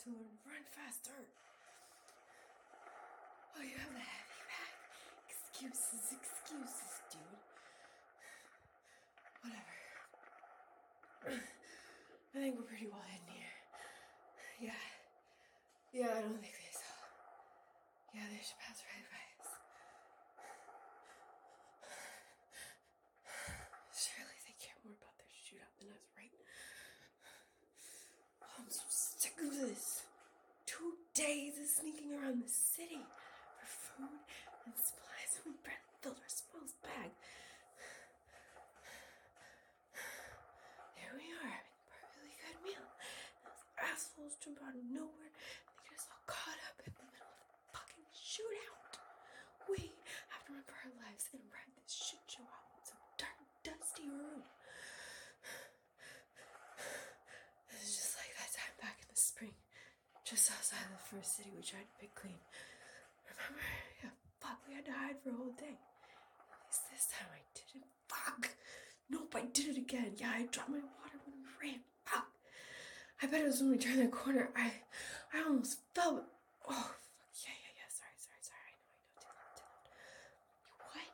So run faster. Oh, you have the heavy bag. Excuses, dude. Whatever. I think we're pretty well hidden here. Yeah, I don't think they saw. Yeah, they should pass right by us. Surely they care more about their shootout than us, right? Oh, I'm so sick of this. 2 days of sneaking around the city for food and supplies, and we barely filled our smallest bag. Here we are, having a perfectly good meal. And those assholes jump out of nowhere and they get us all caught up in the middle of the fucking shootout. We have to run for our lives and ride this shit show out in some dark, dusty room. This is just like that time back in the spring, just outside the first city we tried to pick clean. Remember? Yeah, fuck, we had to hide for a whole day. At least this time I didn't. Fuck! Nope, I did it again. Yeah, I dropped my water when we ran. Fuck! I bet it was when we turned that corner. I almost fell. Oh, fuck. Yeah. Sorry. I know. Too loud. What?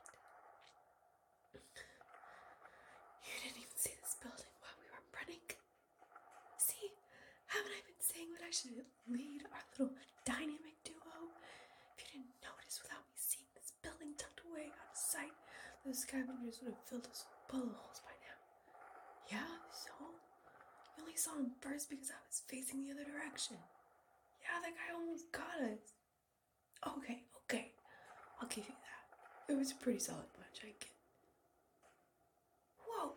You didn't even see this building while we were running? See? Haven't I been saying that I should lead our little dynamic duo? If you didn't notice without me seeing this building tucked away out of sight, those scavengers would have filled us with bullet holes by now. Yeah, so? You only saw him first because I was facing the other direction. Yeah, that guy almost got us. Okay. I'll give you that. It was a pretty solid punch, I get. Whoa.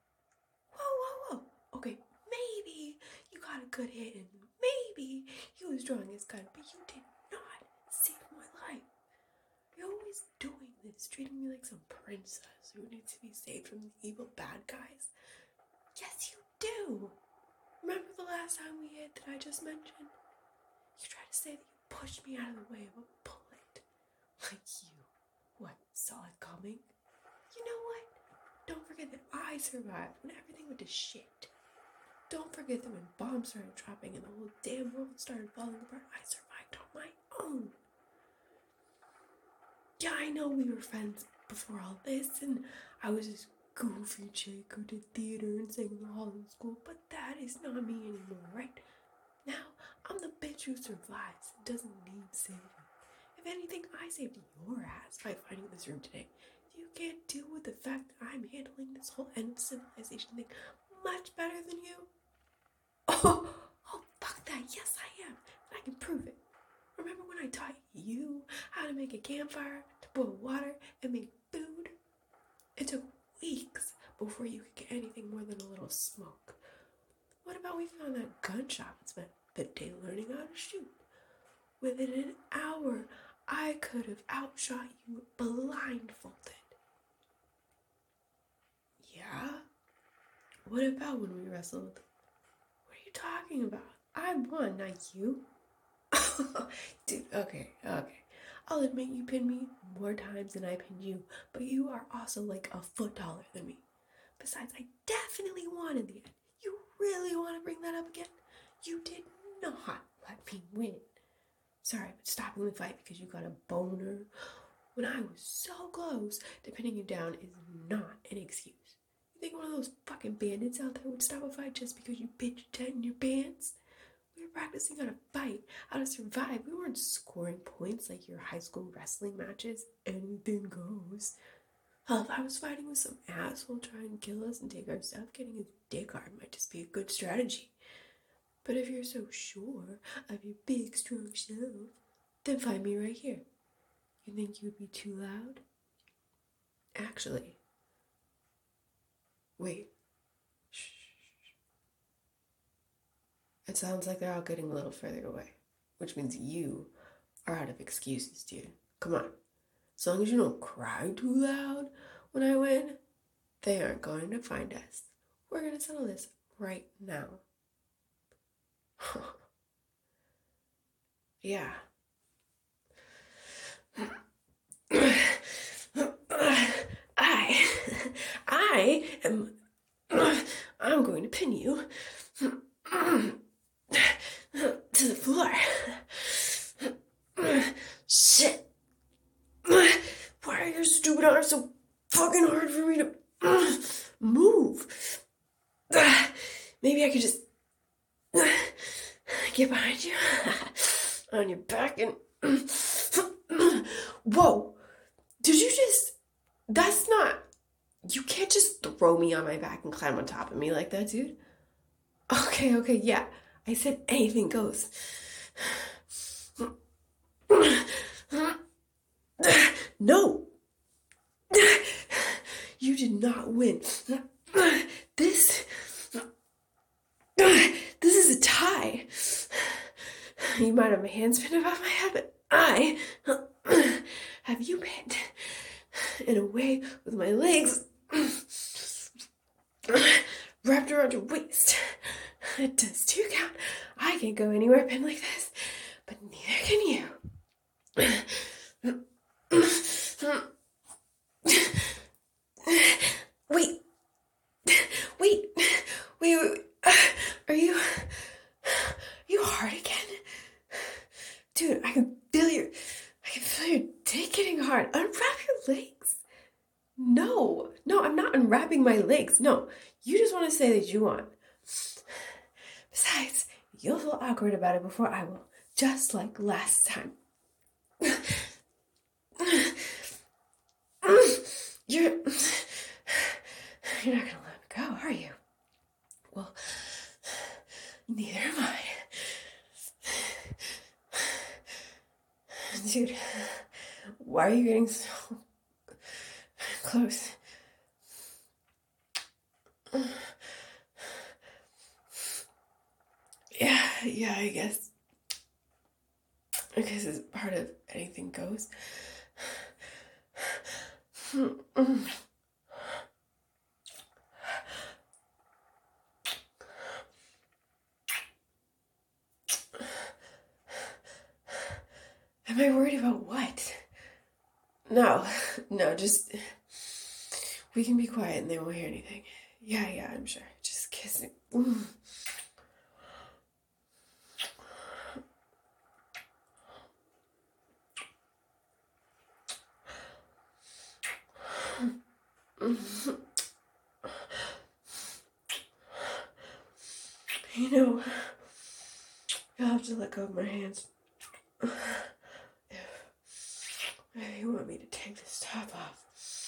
Okay, maybe you got a good hit and maybe he was drawing his gun, but you did not save my life. You're always doing this, treating me like some princess who needs to be saved from the evil bad guys. Yes, you do. Remember the last time we hit that I just mentioned? You tried to say that you pushed me out of the way of a bullet. Like you. What, saw it coming? You know what? Don't forget that I survived when everything went to shit. Don't forget that when bombs started dropping and the whole damn world started falling apart, I survived on my own. Yeah, I know we were friends before all this, and I was this goofy chick who did theater and sang in the hall in school, but that is not me anymore, right? Now, I'm the bitch who survives and doesn't need saving. If anything, I saved your ass by finding this room today. You can't deal with the fact that I'm handling this whole end of civilization thing much better than you. Oh, fuck that. Yes, I am. And I can prove it. Remember when I taught you how to make a campfire, to boil water, and make food? It took weeks before you could get anything more than a little smoke. What about we found that gun shop and spent the day learning how to shoot? Within an hour, I could have outshot you blindfolded. Yeah? What about when we wrestled? What are you talking about? I won, not you. Dude, okay. I'll admit you pinned me more times than I pinned you, but you are also like a foot taller than me. Besides, I definitely won in the end. You really want to bring that up again? You did not let me win. Sorry, but stopping the fight because you got a boner when I was so close to pinning you down is not an excuse. You think one of those fucking bandits out there would stop a fight just because you pitched a tent in your pants? We were practicing how to fight, how to survive. We weren't scoring points like your high school wrestling matches. Anything goes. Hell, if I was fighting with some asshole trying to kill us and take our stuff, getting his dick hard might just be a good strategy. But if you're so sure of your big, strong self, then find me right here. You think you would be too loud? Actually, wait. Shh. It sounds like they're all getting a little further away, which means you are out of excuses, dude. Come on. As long as you don't cry too loud when I win, they aren't going to find us. We're going to settle this right now. Yeah. I'm going to pin you to the floor. Shit. Why are your stupid arms so fucking hard for me to move? Maybe I could just get behind you on your back and... Whoa. Did you just... That's not... You can't just throw me on my back and climb on top of me like that, dude. Okay, yeah. I said anything goes. No. You did not win. This is a tie. You might have my hands pinned above my head, but I have you pinned in a way with my legs wrapped around your waist. It does 2 count. I can't go anywhere pinned like this, but neither can you. Wait. Are you hard again? Dude, I can feel your dick getting hard. Unwrap your legs. No, I'm not unwrapping my legs. No, you just want to say that you want. Besides, you'll feel awkward about it before I will, just like last time. You're not gonna let me go, are you? Well, neither am I. Dude, why are you getting so close? Yeah, I guess. It's part of anything goes. Am I worried about what? No, just... We can be quiet and they won't hear anything. Yeah, I'm sure. Just kiss me. You know, you'll have to let go of my hands. If you want me to take this top off.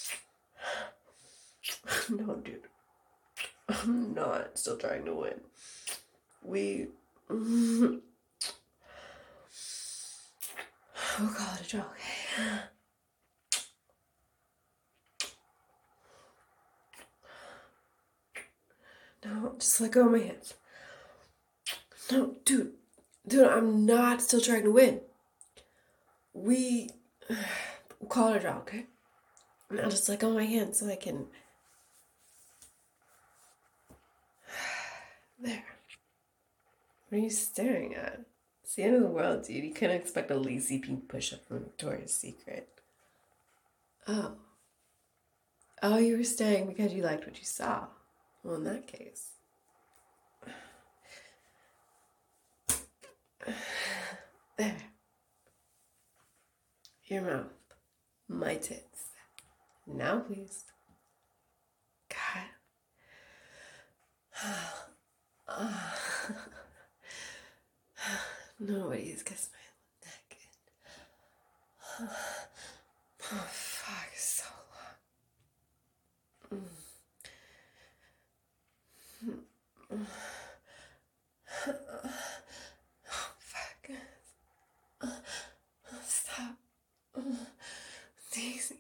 No, dude. I'm not still trying to win. We'll call it a draw, okay? No, just let go of my hands. No, dude, I'm not still trying to win. We'll call it a draw, okay? Now just let go of my hands so I can... There. What are you staring at? It's the end of the world, dude. You couldn't expect a lazy pink push-up from Victoria's Secret. Oh, you were staying because you liked what you saw. Well, in that case... There. Your mouth. My tits. Now, please. God. Nobody's kissed my neck in... Oh, fuck, so long. Oh, fuck. Stop. Daisy.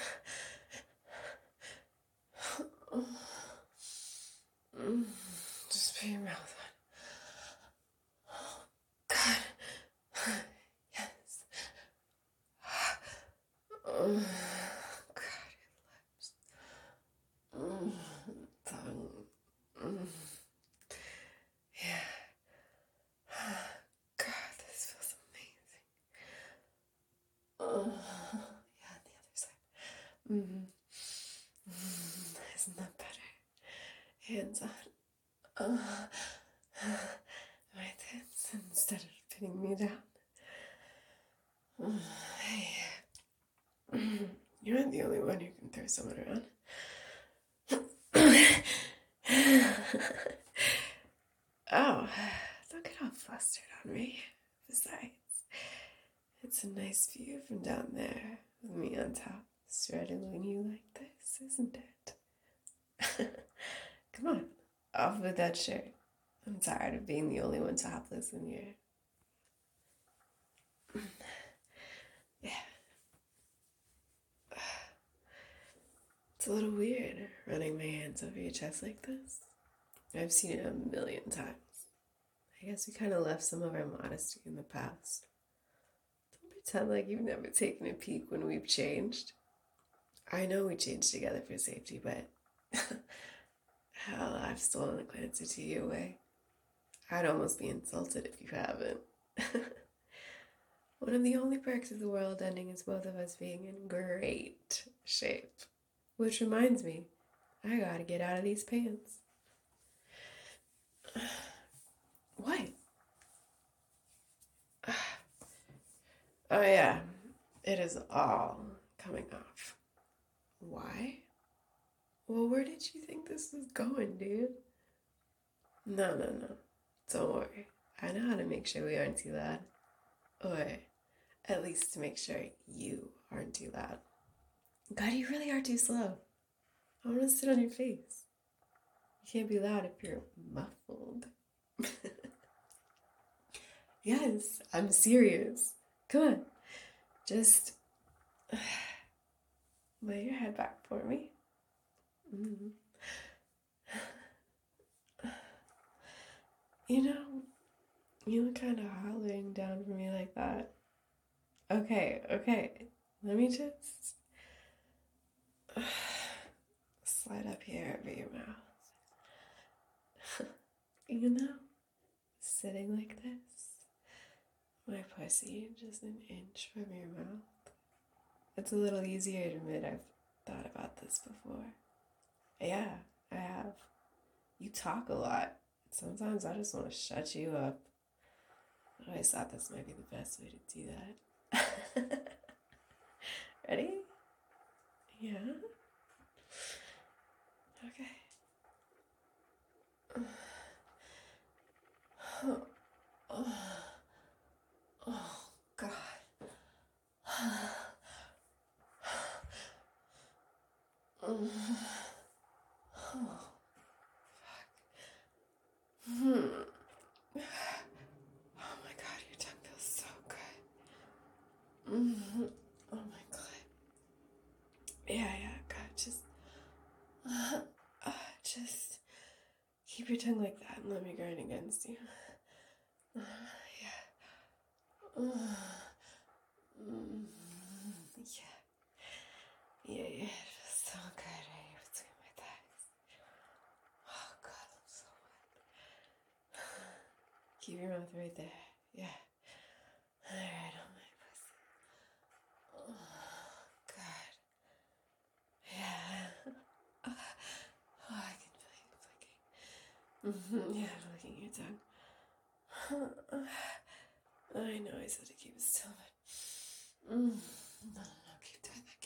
Just put your mouth on. Oh, God. Yes. Oh, God, your lips. Tongue. Yeah. God, this feels amazing. Yeah, the other side. Isn't that better? Hands on my tits instead of pinning me down. Hey, you're not the only one who can throw someone around. Oh, don't get all flustered on me. Besides, it's a nice view from down there with me on top, straddling you like this, isn't it? Come on, off with that shirt. I'm tired of being the only one topless in here. Yeah. It's a little weird running my hands over your chest like this. I've seen it a million times. I guess we kind of left some of our modesty in the past. Don't pretend like you've never taken a peek when we've changed. I know we changed together for safety, but hell, I've stolen a glance or two your way. I'd almost be insulted if you haven't. One of the only perks of the world ending is both of us being in great shape. Which reminds me, I gotta get out of these pants. What? Oh yeah, it is all coming off. Why? Well, where did you think this was going, dude? No. Don't worry. I know how to make sure we aren't too loud. Or at least to make sure you aren't too loud. God, you really are too slow. I want to sit on your face. You can't be loud if you're muffled. Yes, I'm serious. Come on. Just lay your head back for me. Mm-hmm. You know, you look kind of hollering down for me like that. Okay. Let me just slide up here over your mouth. You know, sitting like this, my pussy just an inch from your mouth. It's a little easier to admit I've thought about this before. Yeah, I have. You talk a lot. Sometimes I just want to shut you up. I always thought this might be the best way to do that. Ready? Yeah? Okay. Oh, God. Oh, Oh my God, your tongue feels so good. Oh my God. Yeah, God, just keep your tongue like that and let me grind against you. Yeah. Yeah, it feels so good right here between my thighs. Oh God, I'm so wet. Keep your mouth right there. Yeah. Alright, on my pussy. Oh God. Yeah. Oh, I can feel you flicking. Yeah, I'm licking your tongue. I know I said to keep it still, but no, keep doing that.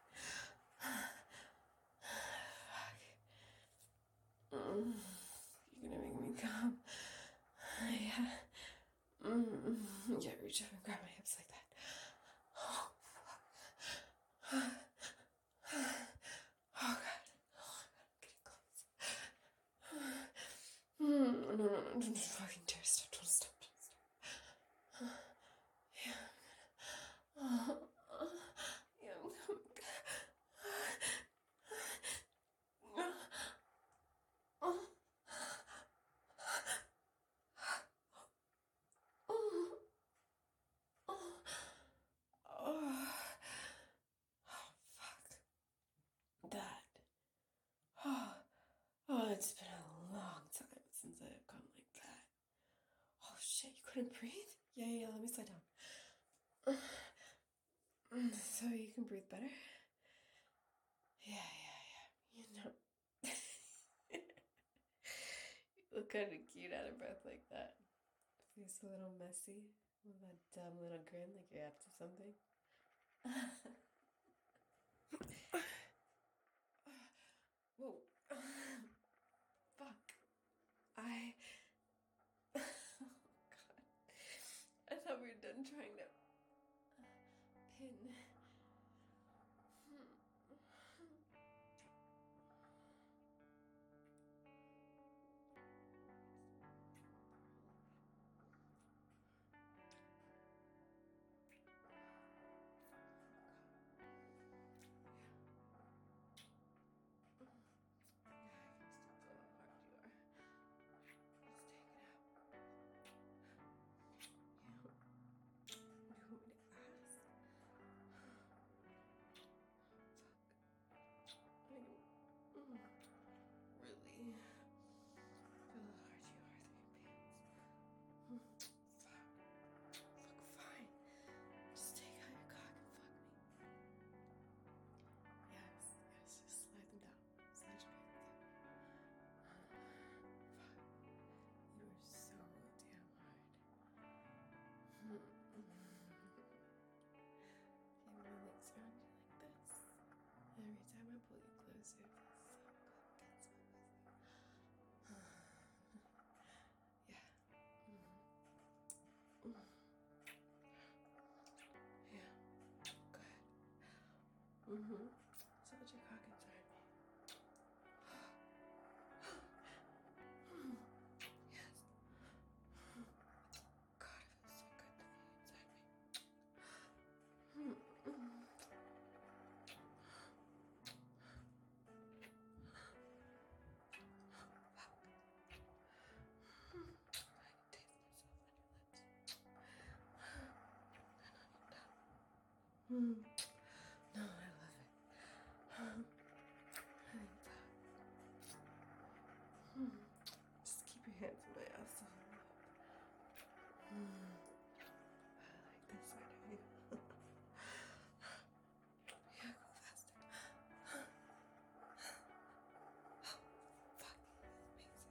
You're gonna make me come. Yeah. Yeah, reach up and grab my hips like that. Oh, fuck. Oh, God. Getting close. No, don't fucking dare stop. Don't stop. Yeah. Yeah, I'm coming. That. It's been a long time since I've come like that. Oh shit, you couldn't breathe? Yeah, let me slide down. So you can breathe better? Yeah. You know. You look kind of cute out of breath like that. Face a little messy with that dumb little grin like you're up to something. Whoa. Fuck. Oh, God. I thought we were done trying to pin. Yeah, I can still feel how hard you are. Let's take it out. You want me to ask? Fuck. I really feel how hard you are through your pants. Fuck, fine. Just take out your cock and fuck me. Yes, just slide them down. Slide your pants down. Fuck. You are so damn hard. Okay, my legs around you like this. Every time I pull you closer, it feels so good. Gets so pussy. Yeah. Yeah. Good. So let your cock inside me. Yes. God, it feels so good to be inside me. I can taste myself on your lips. And on your tongue. No, I love it. I think that. Just keep your hands in my ass. I like this side of you. Yeah, go faster. Fuck, amazing.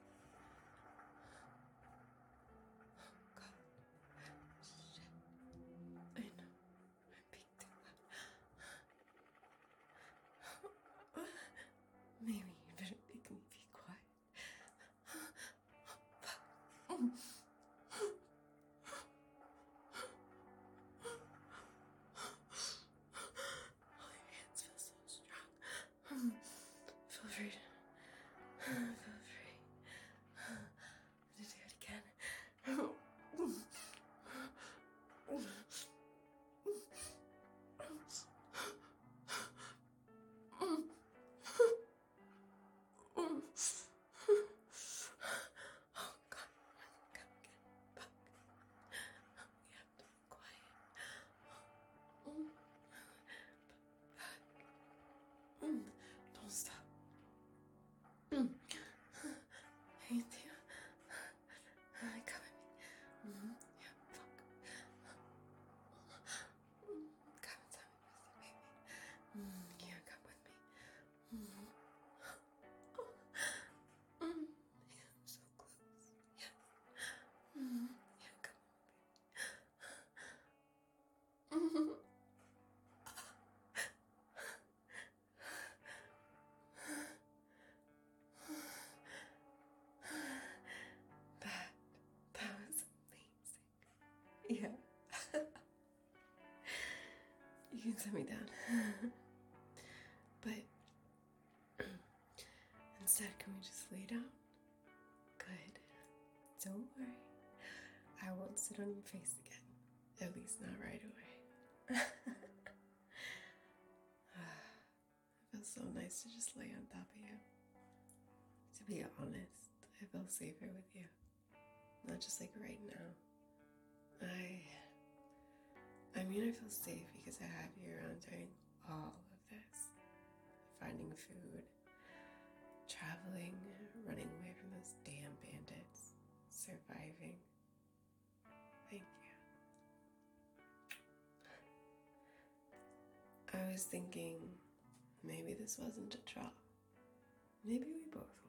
God. Shit. I know. I'm being too loud. Maybe you better make me be quiet. Oh, your hands feel so strong. Feel free to... Feel free to do it again. Oh, God. Come again. Fuck. We have to be quiet. Don't stop. Hey, Theo. Come at me. Yeah, fuck. Come inside me, baby. Yeah, come with me. Yeah, I'm so close. Yes. Yeah, come on, baby. That was amazing. Yeah. You can set me down. But instead, can we just lay down? Good. Don't worry. I won't sit on your face again. At least not right away. It feels so nice to just lay on top of you. To be honest, I feel safer with you. Not just like right now. I mean, I feel safe because I have you around during all of this. Finding food, traveling, running away from those damn bandits, surviving. Thank you. I was thinking maybe this wasn't a draw. Maybe we both